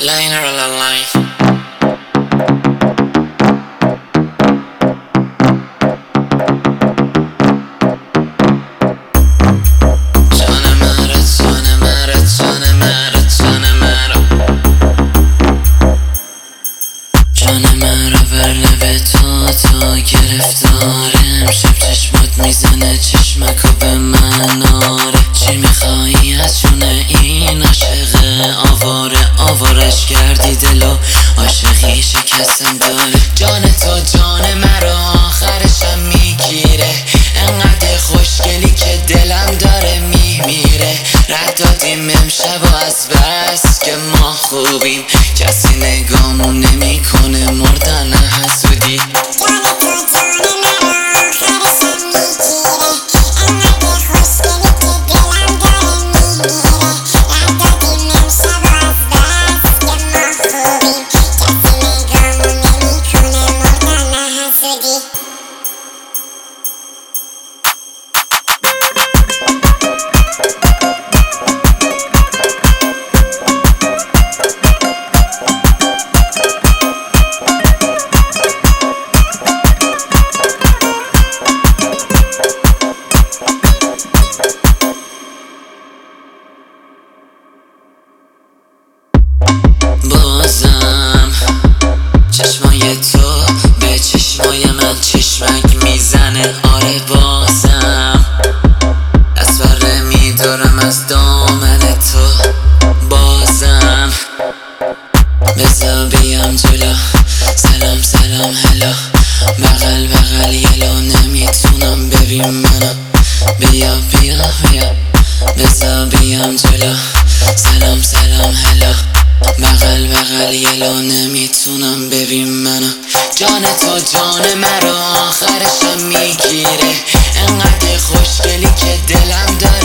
Liner la line. تا گرفتارم شب چشمات میزنه چشمکو به من آره چی میخوایی از جون این عاشقه آوارش کردی دلو عاشقی شکستم داره جان تو جان مرا آخرشم میگیره انقدر خوشگلی که دلم داره میمیره رد دادیم امشب و از بس که ما خوبیم کسی نگامون نمیکنه مردن حسودی بازم چشمای تو به چشمای من چشمک میزنه آره بازم از بره میدارم از دامن تو بازم بذار بیام جلو سلام سلام هلو بغل بغل یلو نمیتونم ببین منو بیا بیا بیا بذار بیام جلو سلام سلام هلو بغل بغل یلو نمیتونم ببین منو جان تو جان مرا آخرشم میگیره انقدر خوشگلی که دلم داره